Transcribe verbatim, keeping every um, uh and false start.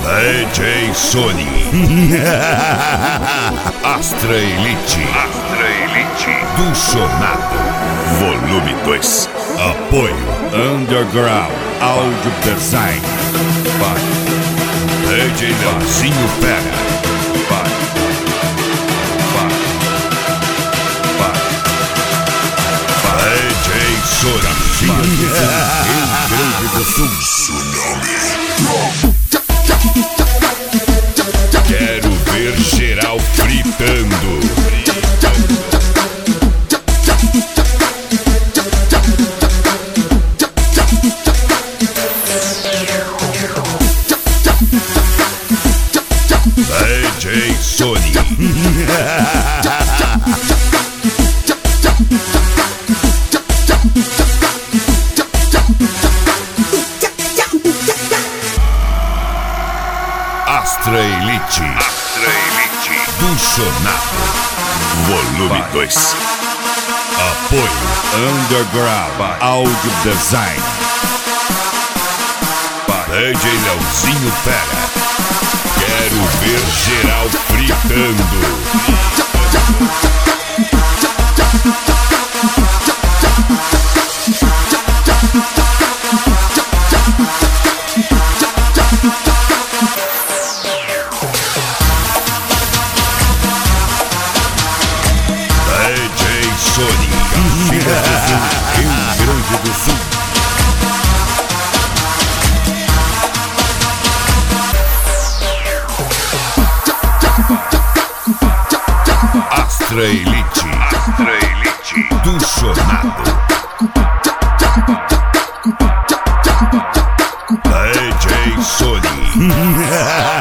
D J Sony. Astra Elite. Astra Elite. Do Sonado. Volume dois. Apoio Underground Audio Design. Vai. D J Leozinho Pera. Vai. Vai. Vai. D J Sony. Rio Grande do Sul. Tsunami. Quero ver geral fritando. D J Sony. Astra Elite. Astra Elite. Do Sonado. Volume dois. Apoio Underground Audio Design. D J Leozinho Pera. Quero ver geral fritando. D J Sony. Rio Grande do Sul. Astra Elite. Astra Elite. Do Sonado. D J Sony.